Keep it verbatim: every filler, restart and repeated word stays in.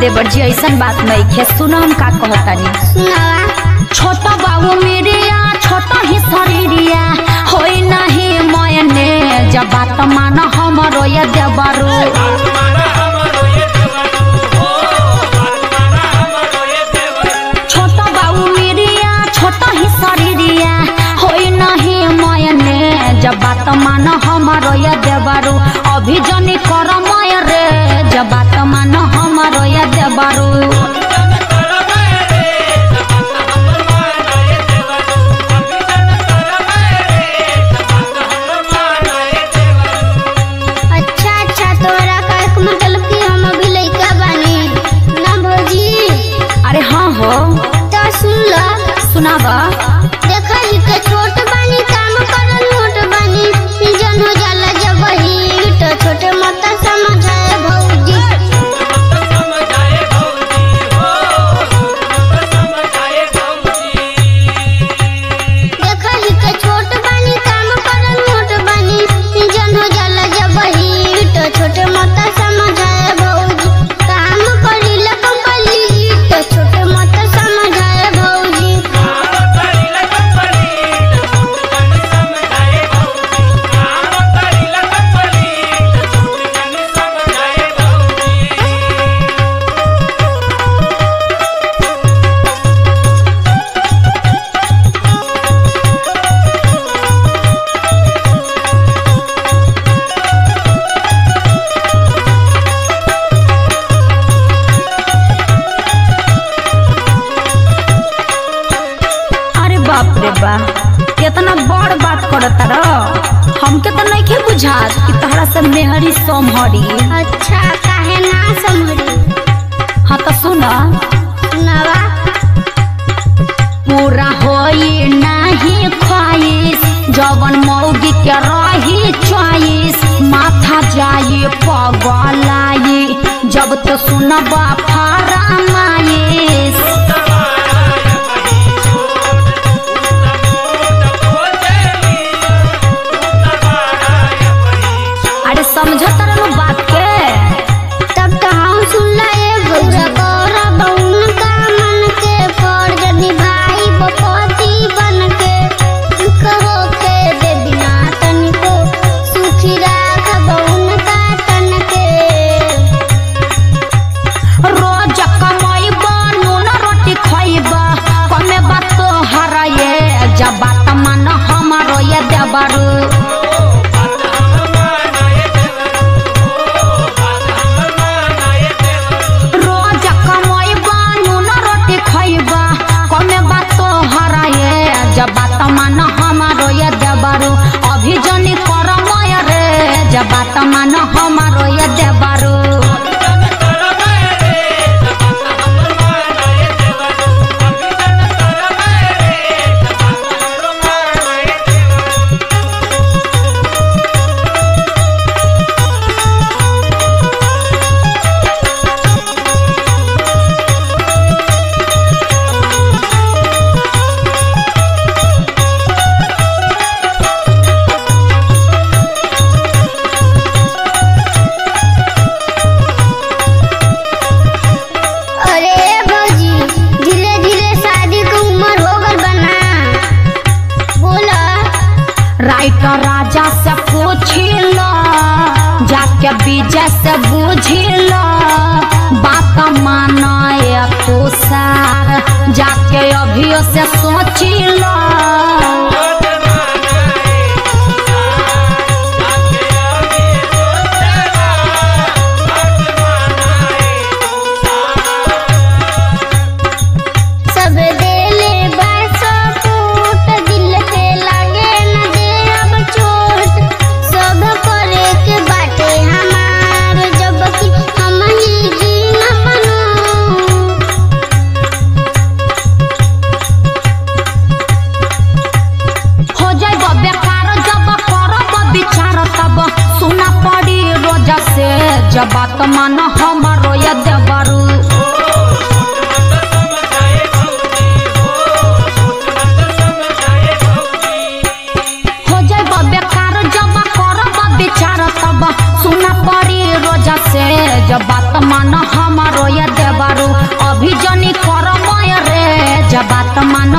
देवर जी ऐसन बात नहीं खे। सुनो हम का कहतानी, छोटा बाबू मेरे छोटा ही शरीरिया होई नहीं मयने जब बात मान हमरो ये देवरू। छोटा बाबू मेरे छोटा ही शरीरिया होई नहीं मयने जब बात मान हमरो ये देवरू। अभी जनी कर मय रे जब बात मान हमरो ये देवरू। सुनावा देखा ही के छोट बानी काम करन मोट बानी जन हो जाला जब वही तो छोटे मत समझाए भौजी समझाए भौजी हो समझाए भौजी। देखा ही के छोट बानी काम करन मोट बानी जन हो जाला जब वही तो छोटे मत समझाए भौजी। काम करिला कंप्लीट तो छोटे मत समझाए भौजी। बाप रे बा कितना बड़ बात करता रह। हमके तो नहीं के बुझात कि तहरा से मेहरी समहरी। अच्छा काहे ना समहरी। हाँ तो सुना सुनावा पूरा होई नहीं ख्वाहिश जवन मौगी के रही चॉइस माथा जाई पगलाई जब तो सुनबा फरमाइश। समझो तरह बात के तब तो हम सुन लाए बुरा गौरा बउन का मन के फर्ज निभाई बपति बन के कहो के दे बिना तनिको सुखी राख बउन का तन के। रोज कमाई नून रोटी खइबा कमे बात तो हराए जब बात मान हमारो ये देवरू। जब बात मान हमारो ये देवरू अभी जनी कर मय रे जब बात मान हमारो ये देवरू। राइटर राजा से पूछिलो जाके बीजे से बुझिलो बात मानाए तू सार जाके अभियो से सोचिलो। जब बात मान हमारो ये देवरू हो जाए बेकार जब करब विचार तब सुना पड़ी रोजा से जब बात मान हमारो ये देवरू। मान